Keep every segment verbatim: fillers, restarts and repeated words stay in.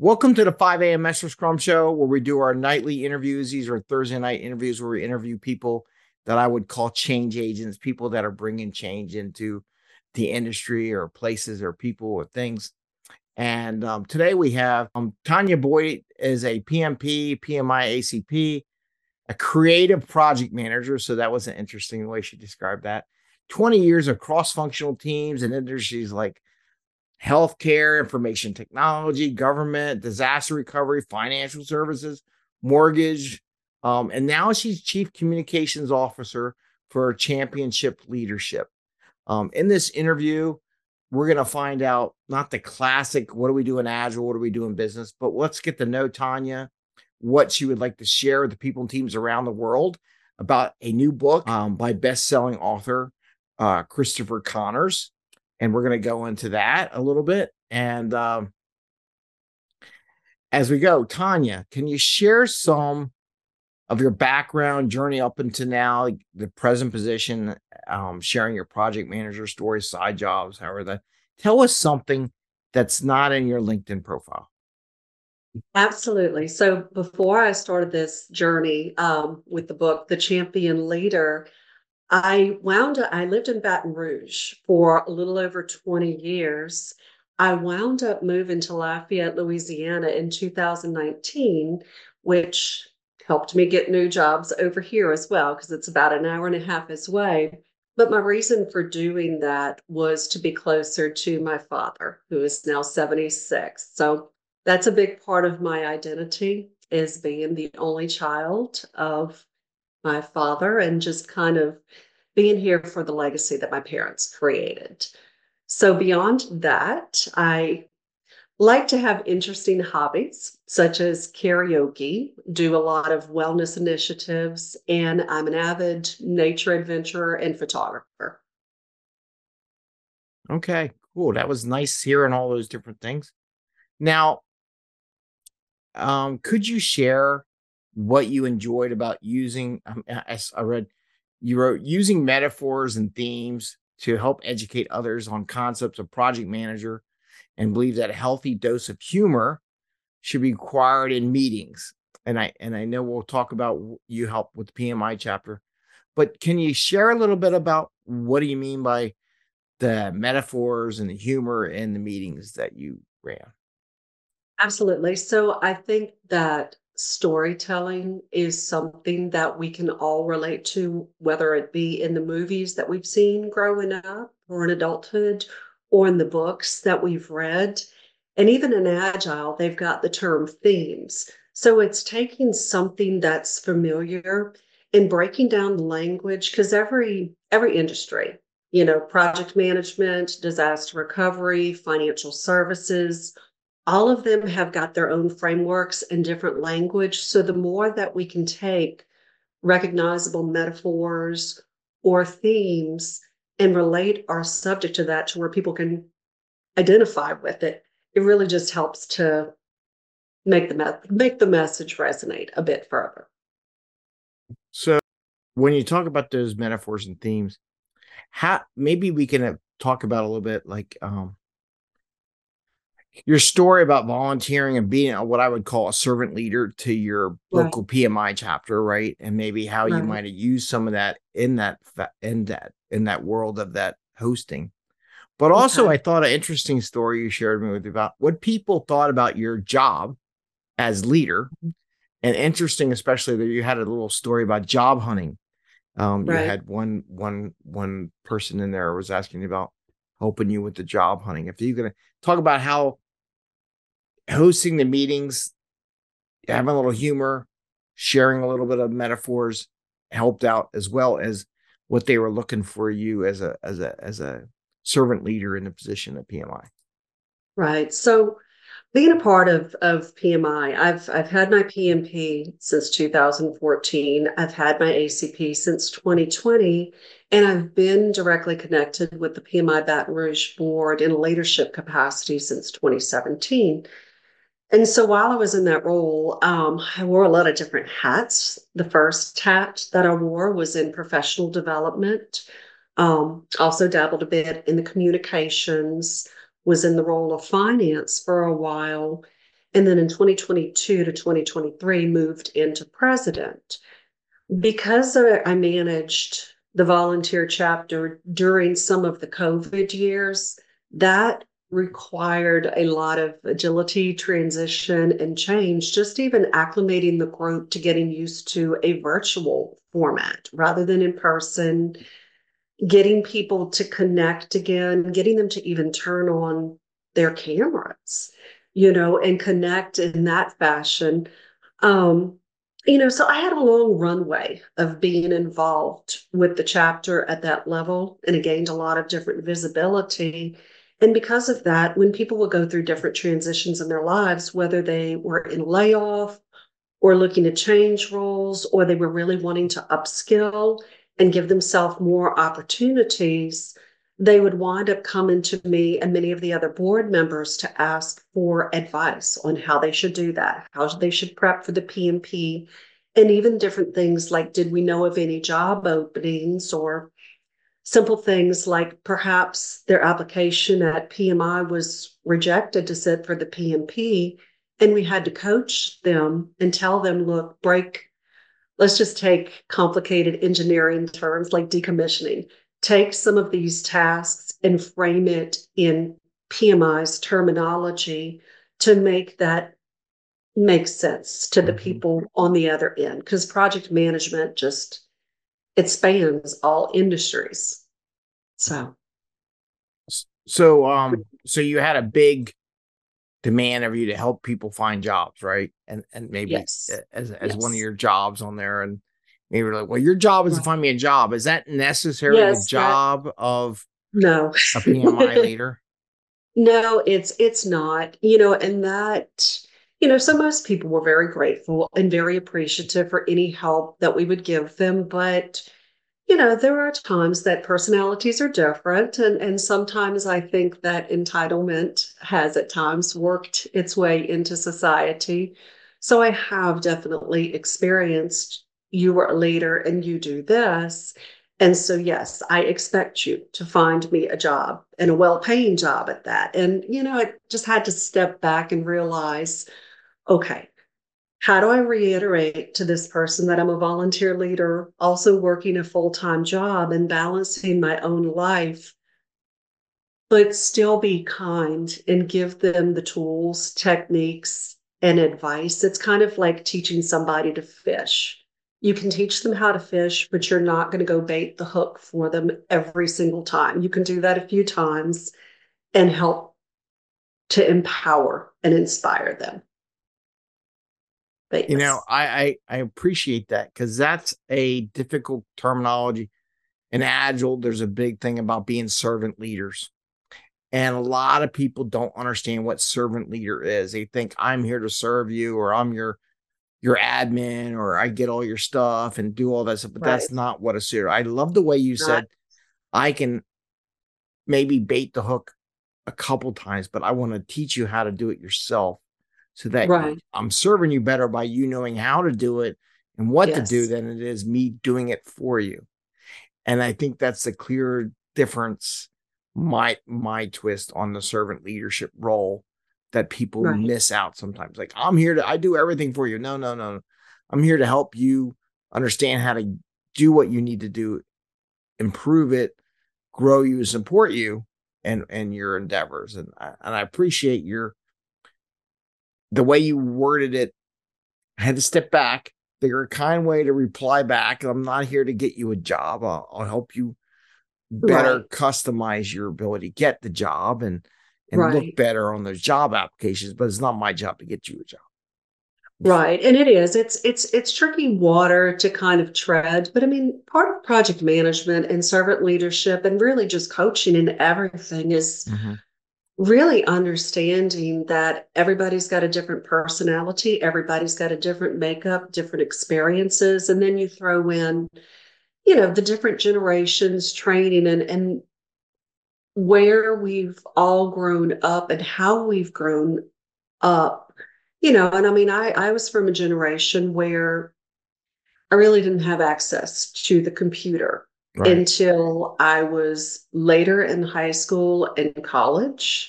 Welcome to the five a m. Master Scrum Show, where we do our nightly interviews. These are Thursday night interviews where we interview people that I would call change agents, people that are bringing change into the industry or places or people or things. And um, today we have um, Tanya Boyd is a P M P, P M I, A C P, a creative project manager. So that was an interesting way she described that. twenty years of cross-functional teams in industries like healthcare, information technology, government, disaster recovery, financial services, mortgage. Um, and now she's chief communications officer for championship leadership. Um, in this interview, we're going to find out not the classic, what do we do in Agile? What do we do in business? But let's get to know Tanya, what she would like to share with the people and teams around the world about a new book um, by best-selling author uh, Christopher Connors. And we're going to go into that a little bit. And um, as we go, Tanya, can you share some of your background journey up until now, like the present position, um, sharing your project manager stories, side jobs, however that. Tell us something that's not in your LinkedIn profile. Absolutely. So before I started this journey um, with the book, The Champion Leader, I wound up, I lived in Baton Rouge for a little over twenty years. I wound up moving to Lafayette, Louisiana in two thousand nineteen, which helped me get new jobs over here as well, because it's about an hour and a half as way. But my reason for doing that was to be closer to my father, who is now seventy-six. So that's a big part of my identity, is being the only child of my father and just kind of being here for the legacy that my parents created. So beyond that, I like to have interesting hobbies such as karaoke, do a lot of wellness initiatives, and I'm an avid nature adventurer and photographer. Okay, cool. That was nice hearing all those different things. Now, um, could you share what you enjoyed about using? Um, I, I read you wrote using metaphors and themes to help educate others on concepts of project manager, and believe that a healthy dose of humor should be required in meetings. And I and I know we'll talk about you help with the P M I chapter, but can you share a little bit about what do you mean by the metaphors and the humor in the meetings that you ran? Absolutely. So I think that storytelling is something that we can all relate to, whether it be in the movies that we've seen growing up or in adulthood or in the books that we've read. And even in Agile, they've got the term themes. So it's taking something that's familiar and breaking down the language, because every every industry, you know, project management, disaster recovery, financial services, all of them have got their own frameworks and different language. So the more that we can take recognizable metaphors or themes and relate our subject to that to where people can identify with it, it really just helps to make the me- make the message resonate a bit further. So when you talk about those metaphors and themes, how maybe we can uh, talk about a little bit like um your story about volunteering and being a, what I would call a servant leader to your Right. local P M I chapter, right? And maybe how you Right. might have used some of that in that in that in that world of that hosting. But also, Okay. I thought an interesting story you shared me with about what people thought about your job as leader, and interesting, especially that you had a little story about job hunting. Um, you Right. had one one one person in there was asking about helping you with the job hunting. If you're gonna talk about how hosting the meetings, having a little humor, sharing a little bit of metaphors helped out, as well as what they were looking for you as a as a as a servant leader in the position at P M I. Right. So being a part of of P M I, I've I've had my P M P since two thousand fourteen. I've had my A C P since twenty twenty, and I've been directly connected with the P M I Baton Rouge board in a leadership capacity since twenty seventeen. And so while I was in that role, um, I wore a lot of different hats. The first hat that I wore was in professional development. Um, also dabbled a bit in the communications, was in the role of finance for a while. And then in twenty twenty-two to twenty twenty-three, moved into president. Because uh, I managed the volunteer chapter during some of the COVID years, that required a lot of agility, transition, and change, just even acclimating the group to getting used to a virtual format rather than in person, getting people to connect again, getting them to even turn on their cameras, you know, and connect in that fashion. Um, you know, so I had a long runway of being involved with the chapter at that level, and it gained a lot of different visibility. And because of that, when people would go through different transitions in their lives, whether they were in layoff or looking to change roles, or they were really wanting to upskill and give themselves more opportunities, they would wind up coming to me and many of the other board members to ask for advice on how they should do that, how they should prep for the P M P, and even different things like, did we know of any job openings, or simple things like perhaps their application at P M I was rejected to sit for the P M P. And we had to coach them and tell them, look, break, let's just take complicated engineering terms like decommissioning. Take some of these tasks and frame it in P M I's terminology to make that make sense to the Mhm. people on the other end. Because project management just, it spans all industries. So, S- So, um, so you had a big demand of you to help people find jobs, right? And and maybe uh, yes, as as one of yes, your jobs on there, and maybe you're like, well, your job is to right. find me a job. Is that necessarily the Yes, that, job of no. a P M I leader? No, it's it's not, you know, and that, you know, so most people were very grateful and very appreciative for any help that we would give them. But, you know, there are times that personalities are different. And, and sometimes I think that entitlement has at times worked its way into society. So I have definitely experienced, you were a leader and you do this. And so, yes, I expect you to find me a job, and a well paying job at that. And, you know, I just had to step back and realize, okay, how do I reiterate to this person that I'm a volunteer leader, also working a full time job and balancing my own life, but still be kind and give them the tools, techniques, and advice? It's kind of like teaching somebody to fish. You can teach them how to fish, but you're not going to go bait the hook for them every single time. You can do that a few times and help to empower and inspire them. But You know, yes, I I, I appreciate that because that's a difficult terminology. In Agile, there's a big thing about being servant leaders. And a lot of people don't understand what servant leader is. They think I'm here to serve you, or I'm your your admin, or I get all your stuff and do all that stuff. But right. that's not what a suitor. I love the way you Not said I can maybe bait the hook a couple times, but I want to teach you how to do it yourself so that y- right. I'm serving you better by you knowing how to do it and what to do Yes. than it is me doing it for you. And I think that's the clear difference, my my twist on the servant leadership role that people Right. miss out sometimes. Like, I'm here to I do everything for you. No, no, no. I'm here to help you understand how to do what you need to do, improve it, grow you, support you and and your endeavors. And I, and I appreciate your the way you worded it. I had to step back, figure a kind way to reply back. I'm not here to get you a job. I'll, I'll help you better Right. customize your ability, get the job and and look Right. better on those job applications, but it's not my job to get you a job. Right. And it is. It's it's it's tricky water to kind of tread. But I mean, part of project management and servant leadership and really just coaching and everything is Mhm. really understanding that everybody's got a different personality, everybody's got a different makeup, different experiences. And then you throw in, you know, the different generations training and and where we've all grown up and how we've grown up, you know. And I mean, I, I was from a generation where I really didn't have access to the computer Right. until I was later in high school and college.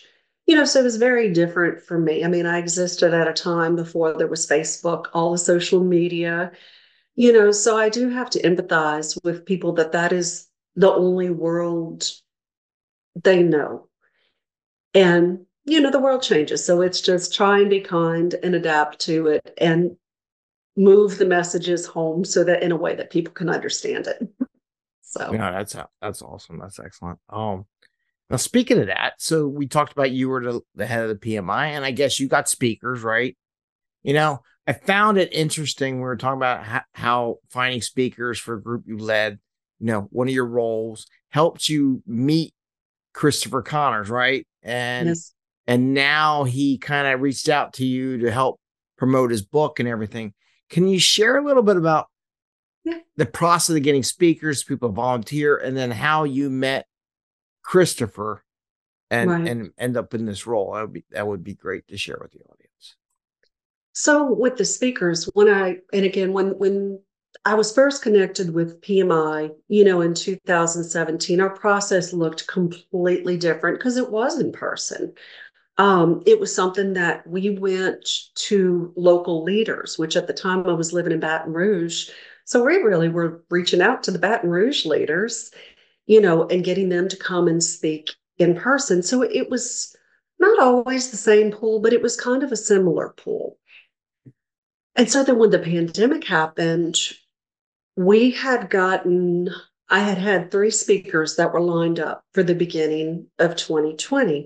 You know, so it was very different for me. I mean, I existed at a time before there was Facebook, all the social media, you know, so I do have to empathize with people that that is the only world they know. And, you know, the world changes. So it's just try and be kind and adapt to it and move the messages home so that in a way that people can understand it. So, Yeah, that's that's awesome. That's excellent. Um, now speaking of that, so we talked about you were the, the head of the P M I, and I guess you got speakers, right? You know, I found it interesting. We were talking about how, how finding speakers for a group you led, you know, one of your roles helped you meet Christopher Connors, right? And yes. and now he kind of reached out to you to help promote his book and everything. Can you share a little bit about Yeah. the process of getting speakers, people volunteer, and then how you met Christopher and Right. and end up in this role? That would be that would be great to share with the audience. So with the speakers, when I and again when when I was first connected with P M I, you know, in two thousand seventeen, our process looked completely different because it was in person. Um, it was something that we went to local leaders, which at the time I was living in Baton Rouge. So we really were reaching out to the Baton Rouge leaders, you know, and getting them to come and speak in person. So it was not always the same pool, but it was kind of a similar pool. And so then when the pandemic happened, we had gotten, I had had three speakers that were lined up for the beginning of twenty twenty.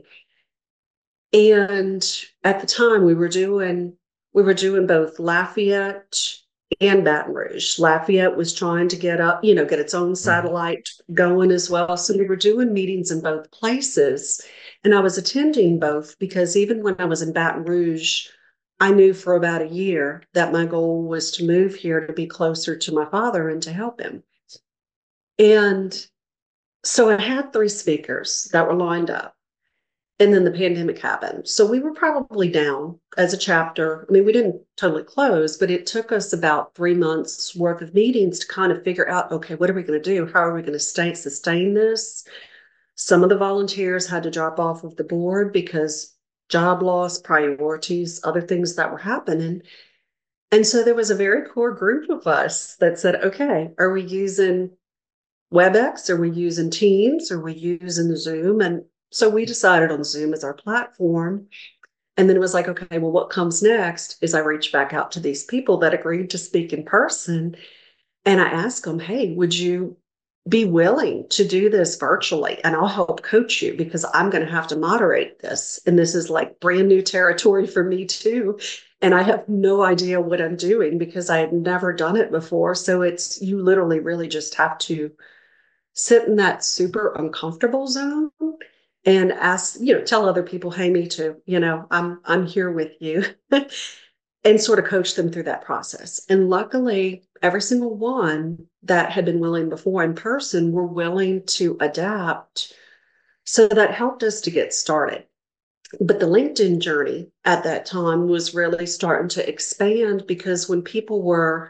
And at the time we were doing, we were doing both Lafayette and Baton Rouge. Lafayette was trying to get up, you know, get its own Mhm. satellite going as well. So we were doing meetings in both places. And I was attending both because even when I was in Baton Rouge, I knew for about a year that my goal was to move here to be closer to my father and to help him. And so I had three speakers that were lined up. And then the pandemic happened. So we were probably down as a chapter. I mean, we didn't totally close, but it took us about three months worth of meetings to kind of figure out, okay, what are we going to do? How are we going to stay, sustain this? Some of the volunteers had to drop off of the board because job loss, priorities, other things that were happening. And so there was a very core group of us that said, okay, are we using WebEx? Are we using Teams? Are we using Zoom? And so we decided on Zoom as our platform. And then it was like, okay, well, what comes next is I reach back out to these people that agreed to speak in person. And I asked them, hey, would you be willing to do this virtually? And I'll help coach you because I'm going to have to moderate this. And this is like brand new territory for me too. And I have no idea what I'm doing because I had never done it before. So it's, you literally really just have to sit in that super uncomfortable zone and ask, you know, tell other people, hey, me too, you know, I'm I'm here with you. And sort of coach them through that process. And luckily, every single one that had been willing before in person were willing to adapt. So that helped us to get started. But the LinkedIn journey at that time was really starting to expand because when people were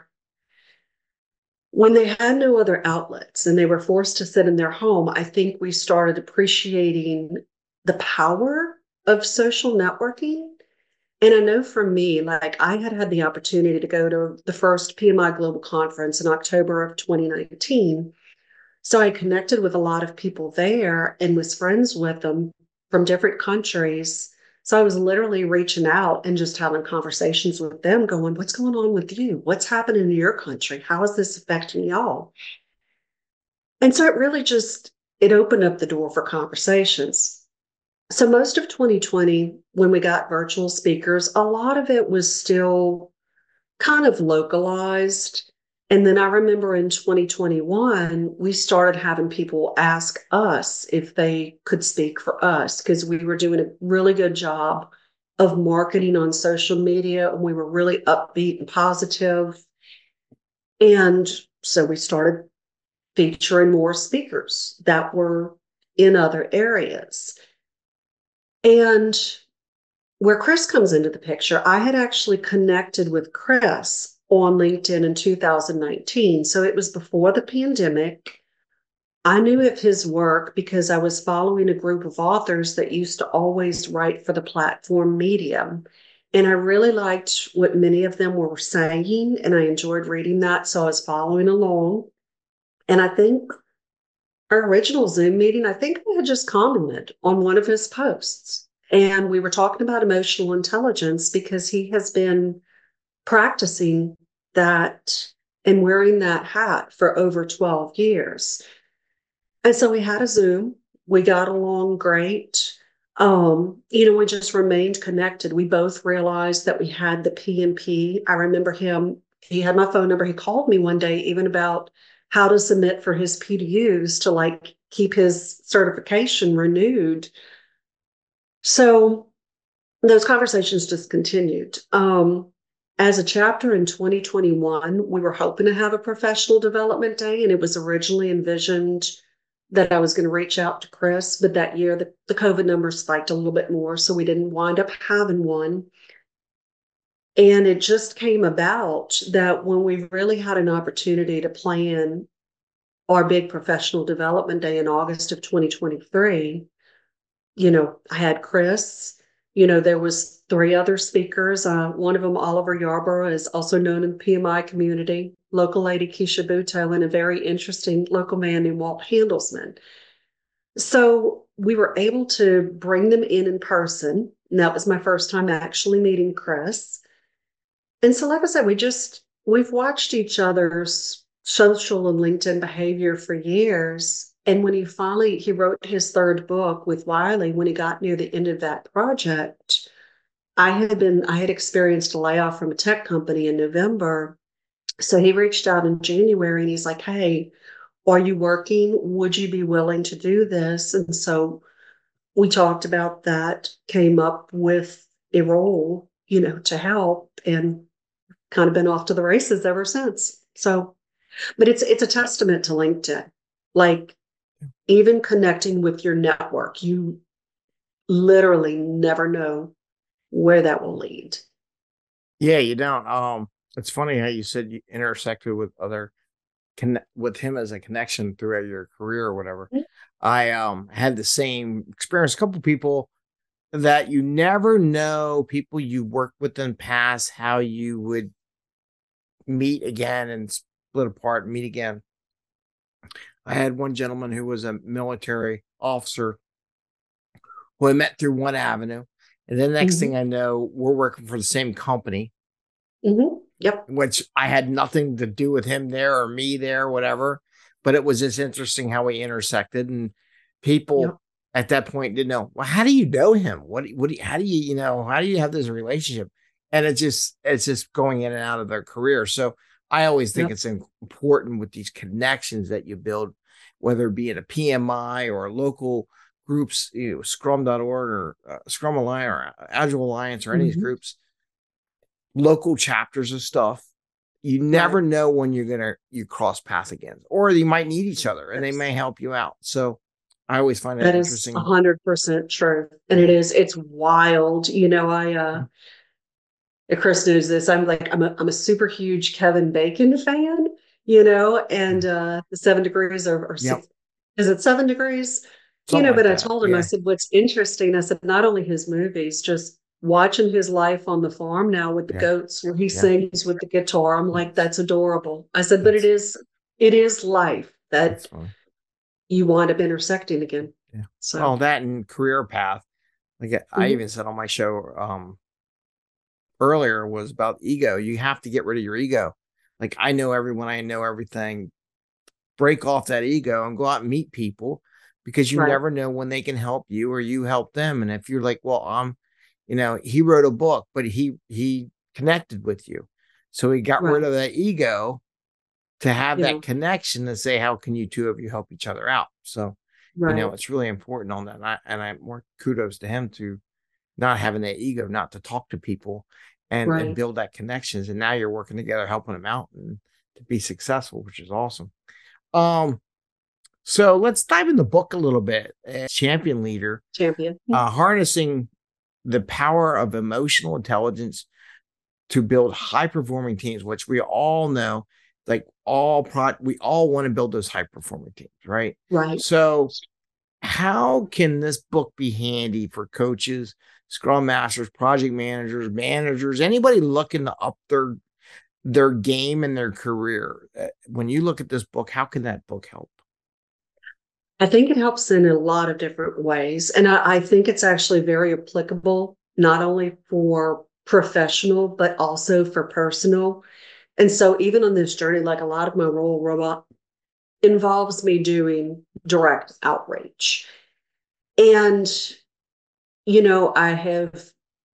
when they had no other outlets and they were forced to sit in their home, I think we started appreciating the power of social networking. And I know for me, like I had had the opportunity to go to the first P M I Global Conference in October of twenty nineteen. So I connected with a lot of people there and was friends with them from different countries. So I was literally reaching out and just having conversations with them, going, what's going on with you? What's happening in your country? How is this affecting y'all? And so it really just it opened up the door for conversations. So most of twenty twenty, when we got virtual speakers, a lot of it was still kind of localized. And then I remember in twenty twenty-one, we started having people ask us if they could speak for us because we were doing a really good job of marketing on social media and we were really upbeat and positive. And so we started featuring more speakers that were in other areas. And where Chris comes into the picture, I had actually connected with Chris on LinkedIn in two thousand nineteen. So it was before the pandemic. I knew of his work because I was following a group of authors that used to always write for the platform Medium. And I really liked what many of them were saying, and I enjoyed reading that. So I was following along. And I think our original Zoom meeting, I think I had just commented on one of his posts. And we were talking about emotional intelligence because he has been practicing that and wearing that hat for over twelve years. And so we had a Zoom. We got along great. Um, you know, we just remained connected. We both realized that we had the P M P. I remember him, he had my phone number. He called me one day, even about how to submit for his P D Us to like keep his certification renewed. So those conversations just continued. Um, as a chapter in twenty twenty-one, we were hoping to have a professional development day, and it was originally envisioned that I was going to reach out to Chris, but that year the, the COVID numbers spiked a little bit more, so we didn't wind up having one. And it just came about that when we really had an opportunity to plan our big professional development day in August of twenty twenty-three, you know, I had Chris, you know, there was three other speakers. Uh, one of them, Oliver Yarborough, is also known in the P M I community, local lady Keisha Buto, and a very interesting local man named Walt Handelsman. So we were able to bring them in in person. And that was my first time actually meeting Chris. And so, like I said, we just, we've watched each other's social and LinkedIn behavior for years. And when he finally, he wrote his third book with Wiley, when he got near the end of that project, I had been, I had experienced a layoff from a tech company in November. So he reached out in January and he's like, hey, are you working? Would you be willing to do this? And so we talked about that, came up with a role, you know, to help, and kind of been off to the races ever since. So, but it's it's a testament to LinkedIn. Like, even connecting with your network, you literally never know where that will lead. Yeah, you don't. Um, it's funny how you said you intersected with other connect with him as a connection throughout your career or whatever. I um had the same experience. A couple people that you never know, people you worked with in the past, how you would meet again and split apart and meet again. I had one gentleman who was a military officer who I met through one avenue. And then the next mm-hmm. thing I know, we're working for the same company. Mm-hmm. Yep. Which I had nothing to do with him there or me there, whatever. But it was just interesting how we intersected, and people yep. at that point didn't know, well, how do you know him? What, what, do you, how do you, you know, how do you have this relationship? And it's just, it's just going in and out of their career. So I always think yep. it's important with these connections that you build, whether it be at a P M I or a local groups, you know, scrum dot org or uh, Scrum Alliance or Agile Alliance or any mm-hmm. of these groups, local chapters of stuff. You never right. know when you're going to, you cross paths again, or you might need each other and yes. they may help you out. So I always find that, that interesting. That is a hundred percent true. And it is, it's wild. You know, I, uh, Chris knows this. I'm like, I'm a, I'm a super huge Kevin Bacon fan, you know, and, uh, the seven degrees or, or yep. six, is it seven degrees? Something you know, like but that. I told him, yeah. I said, what's interesting, I said, not only his movies, just watching his life on the farm now with the yeah. goats where he yeah. sings with the guitar. I'm like, that's adorable. I said, but that's, it is, it is life that you wind up intersecting again. Yeah. So well, that and career path. Like mm-hmm. I even said on my show um, earlier was about ego. You have to get rid of your ego. Like, I know everyone, I know everything. Break off that ego and go out and meet people, because you right. never know when they can help you or you help them. And if you're like, well, I'm, you know, he wrote a book, but he, he connected with you. So he got right. rid of that ego to have yeah. that connection to say, how can you two of you help each other out? So, right. you know, it's really important on that. And I, and I more kudos to him to not having that ego, not to talk to people and, right. and build that connections. And now you're working together, helping them out and to be successful, which is awesome. Um, so let's dive in the book a little bit. Uh, Champion Leader, Champion, uh, harnessing the power of emotional intelligence to build high performing teams, which we all know like all pro we all want to build those high performing teams, right? Right. So how can this book be handy for coaches, scrum masters, project managers, managers, anybody looking to up their their game and their career? Uh, When you look at this book, how can that book help? I think it helps in a lot of different ways. And I, I think it's actually very applicable, not only for professional, but also for personal. And so even on this journey, like a lot of my role robot involves me doing direct outreach. And, you know, I have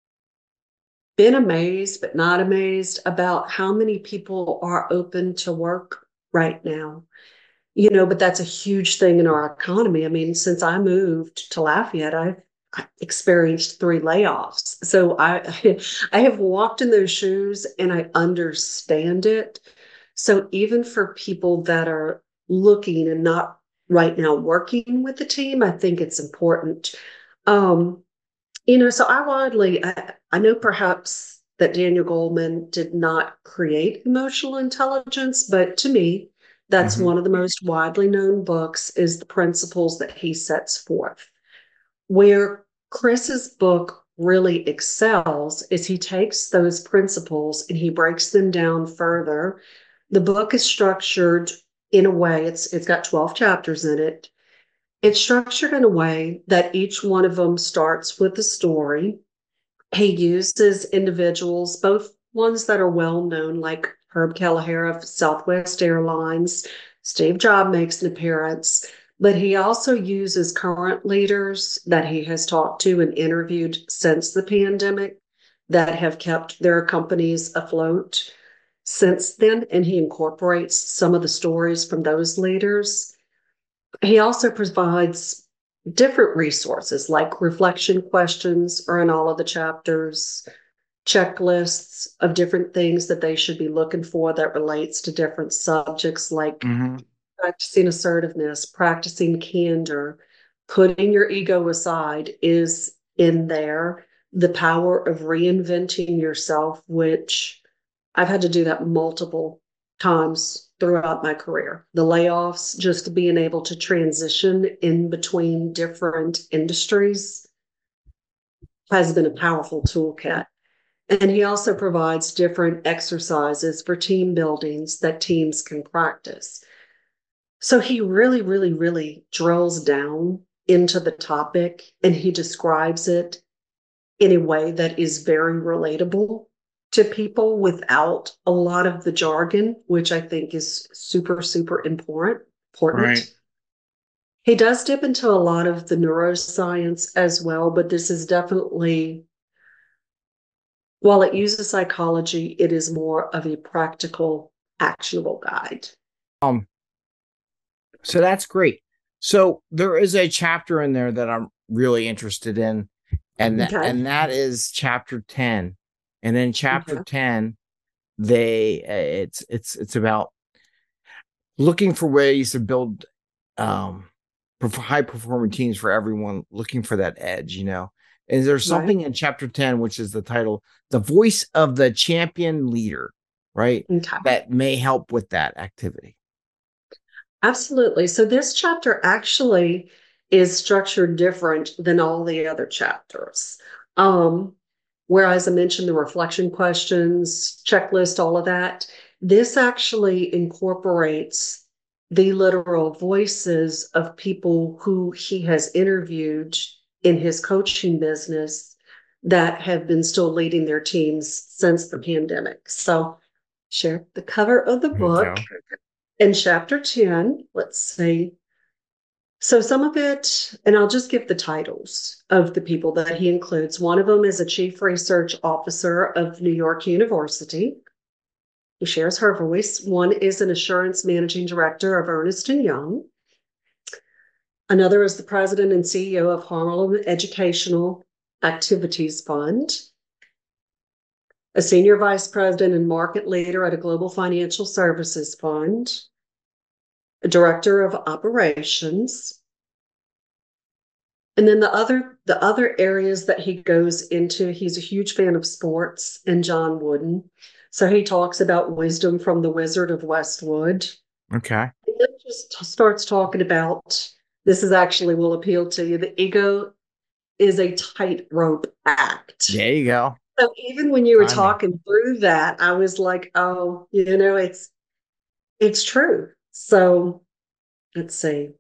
been amazed, but not amazed about how many people are open to work right now. You know, but that's a huge thing in our economy. I mean, since I moved to Lafayette, I've experienced three layoffs. So I I have walked in those shoes and I understand it. So even for people that are looking and not right now working with the team, I think it's important. Um, you know, so I widely, I, I know perhaps that Daniel Goleman did not create emotional intelligence, but to me, that's Mhm. one of the most widely known books is the principles that he sets forth. Where Chris's book really excels is he takes those principles and he breaks them down further. The book is structured in a way, it's it's got twelve chapters in it. It's structured in a way that each one of them starts with a story. He uses individuals, both ones that are well known, like Herb Kelleher of Southwest Airlines. Steve Jobs makes an appearance, but he also uses current leaders that he has talked to and interviewed since the pandemic that have kept their companies afloat since then. And he incorporates some of the stories from those leaders. He also provides different resources like reflection questions are in all of the chapters, checklists of different things that they should be looking for that relates to different subjects like Mhm. practicing assertiveness, practicing candor, putting your ego aside is in there. The power of reinventing yourself, which I've had to do that multiple times throughout my career. The layoffs, just being able to transition in between different industries has been a powerful toolkit. And he also provides different exercises for team buildings that teams can practice. So he really, really, really drills down into the topic and he describes it in a way that is very relatable to people without a lot of the jargon, which I think is super, super important. Right. Important. He does dip into a lot of the neuroscience as well, but this is definitely, while it uses psychology, it is more of a practical, actionable guide. Um, so that's great. So there is a chapter in there that I'm really interested in, and that Okay. and that is chapter ten. And in chapter Okay. ten, they uh, it's it's it's about looking for ways to build um high performing teams for everyone looking for that edge, you know. And there's Right. something in chapter ten, which is the title, The Voice of the Champion Leader, right? Okay. That may help with that activity. Absolutely. So this chapter actually is structured different than all the other chapters. Um, whereas I mentioned the reflection questions, checklist, all of that, this actually incorporates the literal voices of people who he has interviewed in his coaching business that have been still leading their teams since the pandemic. So share the cover of the There you book. go. In chapter ten, let's see. So some of it, and I'll just give the titles of the people that he includes. One of them is a chief research officer of New York University. He shares her voice. One is an assurance managing director of Ernst and Young. Another is the president and C E O of Harlem Educational Activities Fund. A senior vice president and market leader at a global financial services fund. A director of operations. And then the other the other areas that he goes into, he's a huge fan of sports and John Wooden. So he talks about wisdom from the Wizard of Westwood. Okay. And then just starts talking about this is actually will appeal to you. The ego is a tightrope act. There you go. So even when you were Timing. talking through that, I was like, oh, you know, it's it's true. So let's see.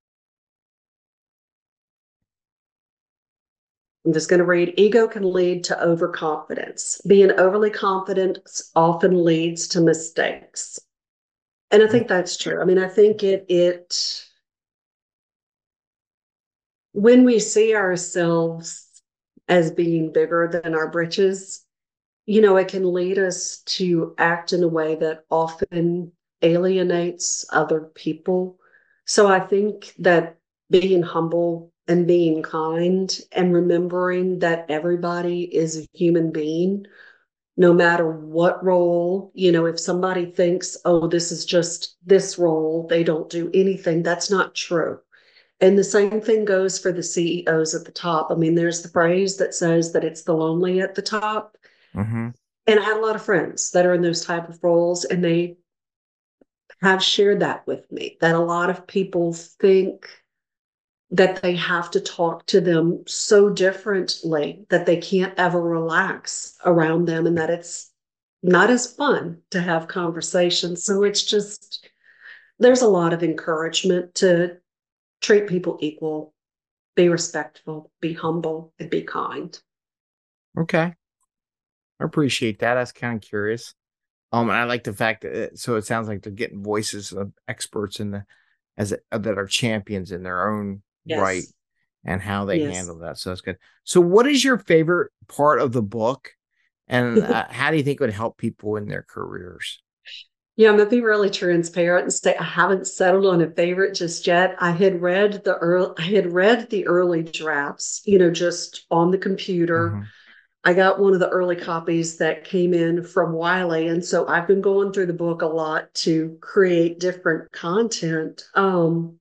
I'm just going to read. Ego can lead to overconfidence. Being overly confident often leads to mistakes. And I think that's true. I mean, I think it it when we see ourselves as being bigger than our britches, you know, it can lead us to act in a way that often alienates other people. So I think that being humble and being kind and remembering that everybody is a human being, no matter what role, you know, if somebody thinks, oh, this is just this role, they don't do anything, that's not true. And the same thing goes for the C E Os at the top. I mean, there's the phrase that says that it's the lonely at the top. Mm-hmm. And I have a lot of friends that are in those type of roles, and they have shared that with me, that a lot of people think that they have to talk to them so differently that they can't ever relax around them, and that it's not as fun to have conversations. So it's just, there's a lot of encouragement to treat people equal, be respectful, be humble, and be kind. Okay. I appreciate that. That's kind of curious. Um, and I like the fact that it, so it sounds like they're getting voices of experts in the as a, that are champions in their own right Yes. and how they Yes. handle that. So that's good. So, what is your favorite part of the book, and uh, how do you think it would help people in their careers? Yeah, I'm gonna be really transparent and say I haven't settled on a favorite just yet. I had read the early, I had read the early drafts, you know, just on the computer. Mm-hmm. I got one of the early copies that came in from Wiley, and so I've been going through the book a lot to create different content. Um,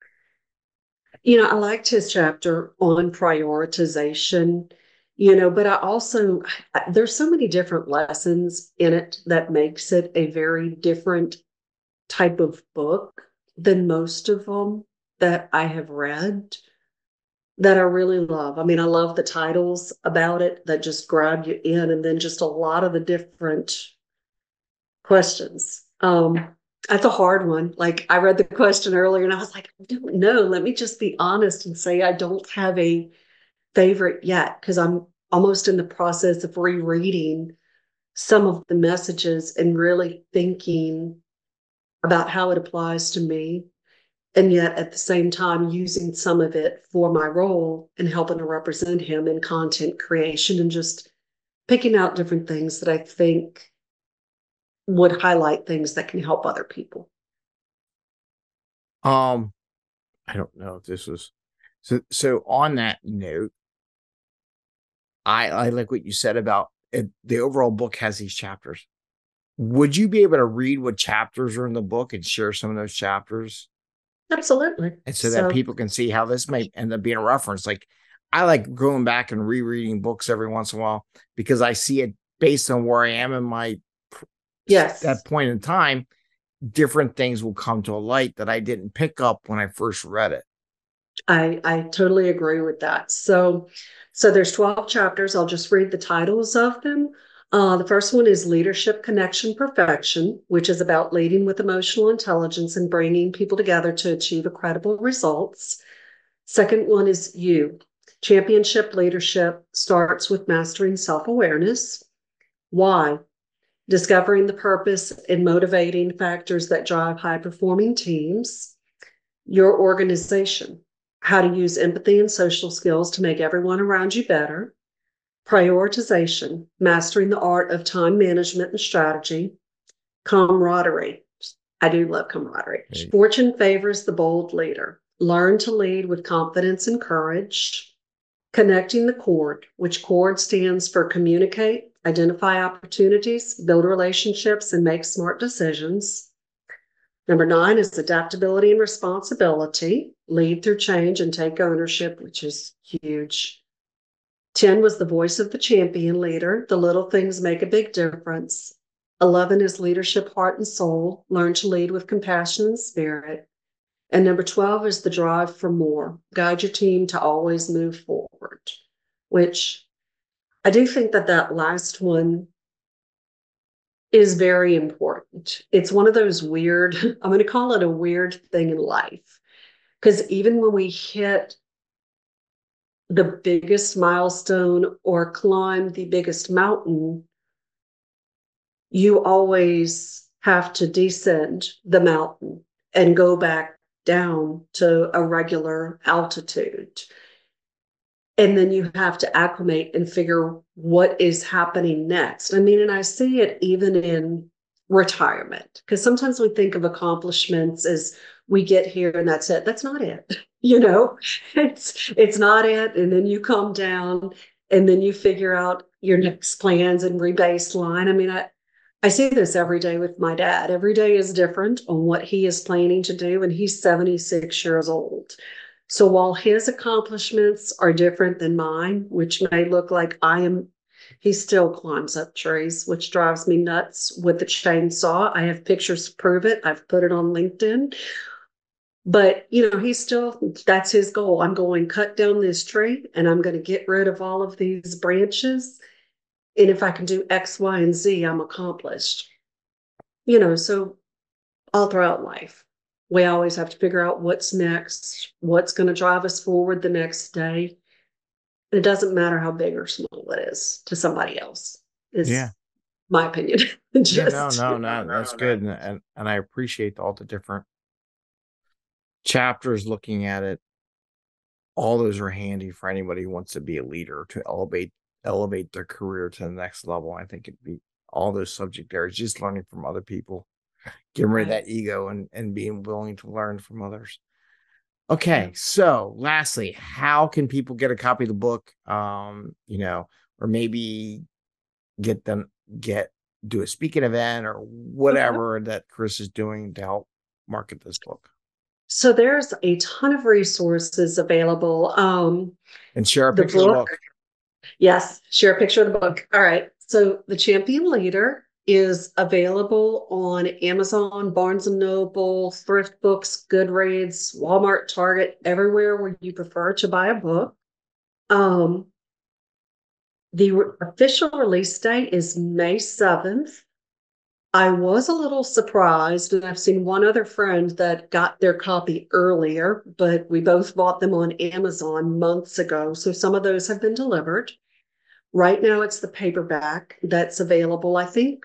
you know, I liked his chapter on prioritization, you know, but I also, I, there's so many different lessons in it that makes it a very different type of book than most of them that I have read that I really love. I mean, I love the titles about it that just grab you in, and then just a lot of the different questions. Um, that's a hard one. Like I read the question earlier and I was like, I don't know. Let me just be honest and say I don't have a favorite yet because I'm almost in the process of rereading some of the messages and really thinking about how it applies to me. And yet at the same time, using some of it for my role and helping to represent him in content creation and just picking out different things that I think would highlight things that can help other people. Um, I don't know if this was so. So on that note, I I like what you said about it, the overall book has these chapters. Would you be able to read what chapters are in the book and share some of those chapters? Absolutely. And so that So, people can see how this may end up being a reference. Like I like going back and rereading books every once in a while because I see it based on where I am in my that yes, point in time. Different things will come to a light that I didn't pick up when I first read it. I, I totally agree with that. So, so there's twelve chapters. I'll just read the titles of them. Uh, the first one is Leadership Connection Perfection, which is about leading with emotional intelligence and bringing people together to achieve incredible results. Second one is You. Championship leadership starts with mastering self-awareness. Why? Discovering the purpose and motivating factors that drive high-performing teams. Your organization, how to use empathy and social skills to make everyone around you better. Prioritization, mastering the art of time management and strategy. Camaraderie, I do love camaraderie. Right. Fortune favors the bold leader. Learn to lead with confidence and courage. Connecting the cord, which cord stands for communicate, identify opportunities, build relationships, and make smart decisions. Number nine is adaptability and responsibility, lead through change and take ownership, which is huge. ten was the voice of the champion leader. The little things make a big difference. eleven is leadership, heart, and soul. Learn to lead with compassion and spirit. And number twelve is the drive for more. Guide your team to always move forward, which I do think that that last one is very important. It's one of those weird, I'm going to call it a weird thing in life. Because even when we hit the biggest milestone or climb the biggest mountain, you always have to descend the mountain and go back down to a regular altitude. And then you have to acclimate and figure what is happening next. I mean, and I see it even in retirement, because sometimes we think of accomplishments as we get here and that's it. That's not it. You know, it's it's not it. And then you come down and then you figure out your next plans and rebaseline. I mean, I, I see this every day with my dad. Every day is different on what he is planning to do, and he's seventy-six years old. So while his accomplishments are different than mine, which may look like I am, he still climbs up trees, which drives me nuts with the chainsaw. I have pictures to prove it. I've put it on LinkedIn. But, you know, he's still, that's his goal. I'm going to cut down this tree and I'm going to get rid of all of these branches. And if I can do X, Y, and Z, I'm accomplished. You know, so all throughout life, we always have to figure out what's next, what's going to drive us forward the next day. And it doesn't matter how big or small it is to somebody else, is Yeah. my opinion. Just, yeah, no, no, no, no, that's good. And, and, and I appreciate all the different chapters looking at it. All those are handy for anybody who wants to be a leader, to elevate elevate their career to the next level. I think it'd be all those subject areas, just learning from other people, getting rid of that ego and, and being willing to learn from others. Okay. Yeah. So lastly, how can people get a copy of the book? Um, you know, or maybe get them, get, do a speaking event or whatever okay. that Chris is doing to help market this book. So there's a ton of resources available. Um, and share a picture book, of the book. Yes, share a picture of the book. All right. So The Champion Leader is available on Amazon, Barnes and Noble, Thrift Books, Goodreads, Walmart, Target, everywhere where you prefer to buy a book. Um, the re- official release date is May seventh. I was a little surprised, and I've seen one other friend that got their copy earlier, but we both bought them on Amazon months ago. So some of those have been delivered. Right now, it's the paperback that's available. I think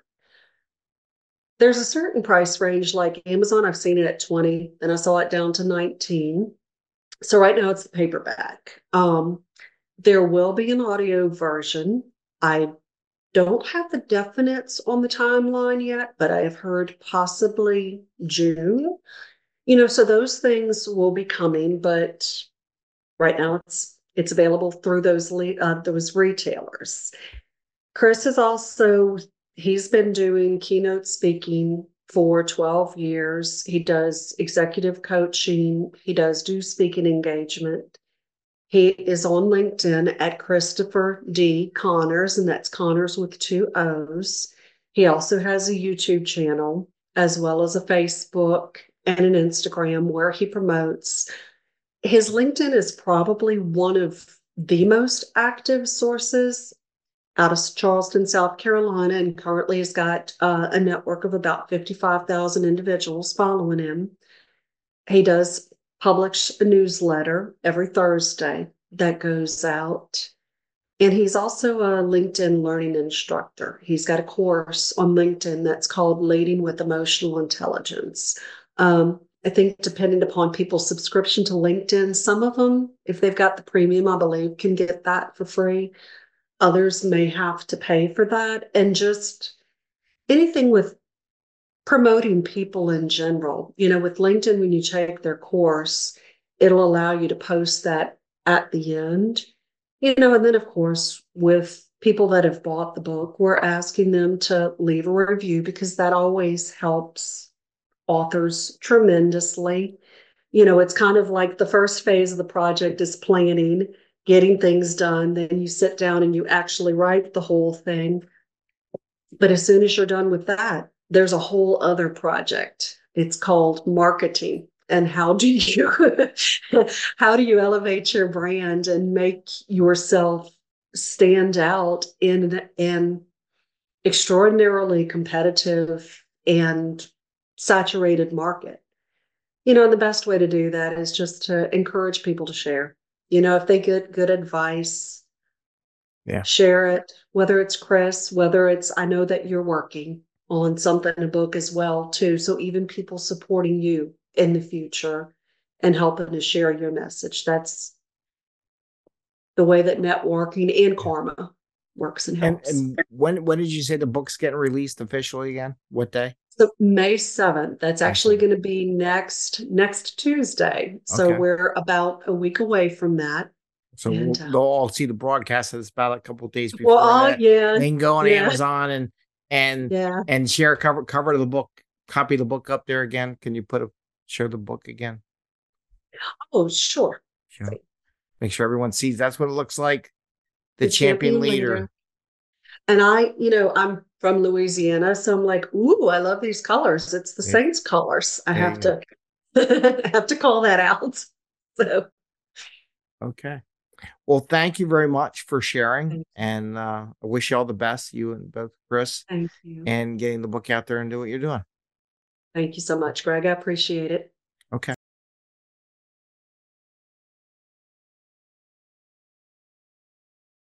there's a certain price range, like Amazon. I've seen it at twenty, and I saw it down to nineteen. So right now, it's the paperback. Um, there will be an audio version. I don't have the definites on the timeline yet, but I have heard possibly June. You know, so those things will be coming, but right now it's it's available through those uh, those retailers. Chris is also, he's been doing keynote speaking for twelve years. He does executive coaching. He does do speaking engagement. He is on LinkedIn at Christopher D. Connors, and that's Connors with two O's. He also has a YouTube channel, as well as a Facebook and an Instagram where he promotes. His LinkedIn is probably one of the most active sources out of Charleston, South Carolina, and currently has got uh, a network of about fifty-five thousand individuals following him. He does publish a newsletter every Thursday that goes out. And he's also a LinkedIn learning instructor. He's got a course on LinkedIn that's called Leading with Emotional Intelligence. Um, I think depending upon people's subscription to LinkedIn, some of them, if they've got the premium, I believe, can get that for free. Others may have to pay for that. And just anything with promoting people in general. You know, with LinkedIn, when you take their course, it'll allow you to post that at the end. You know, and then of course, with people that have bought the book, we're asking them to leave a review because that always helps authors tremendously. You know, it's kind of like the first phase of the project is planning, getting things done. Then you sit down and you actually write the whole thing. But as soon as you're done with that, there's a whole other project. It's called marketing. And how do you how do you elevate your brand and make yourself stand out in an extraordinarily competitive and saturated market? You know, and the best way to do that is just to encourage people to share. You know, if they get good advice, Yeah. share it, whether it's Chris, whether it's, I know that you're working on something, a book as well, too. So even people supporting you in the future and helping to share your message. That's the way that networking and Yeah. karma works and And helps. and when when did you say the book's getting released officially again? What day? So May seventh, that's May actually seventh. going to be next next Tuesday. So Okay. we're about a week away from that. So we'll, And uh, they'll all see the broadcast of this about a couple of days well, before oh that. yeah, They can go on yeah, Amazon and and yeah. and share a cover cover of the book, copy of the book up there again. Can you put a share the book again? Oh, sure. Sure. Make sure everyone sees that's what it looks like. The The champion champion leader. leader. And I, you know, I'm from Louisiana, so I'm like, ooh, I love these colors. It's the Yeah, Saints colors. I there have you go. to have to call that out. So Okay. Well, thank you very much for sharing. thank And uh, I wish you all the best, you and both Chris, thank you. and getting the book out there and do what you're doing. Thank you so much, Greg. I appreciate it. Okay.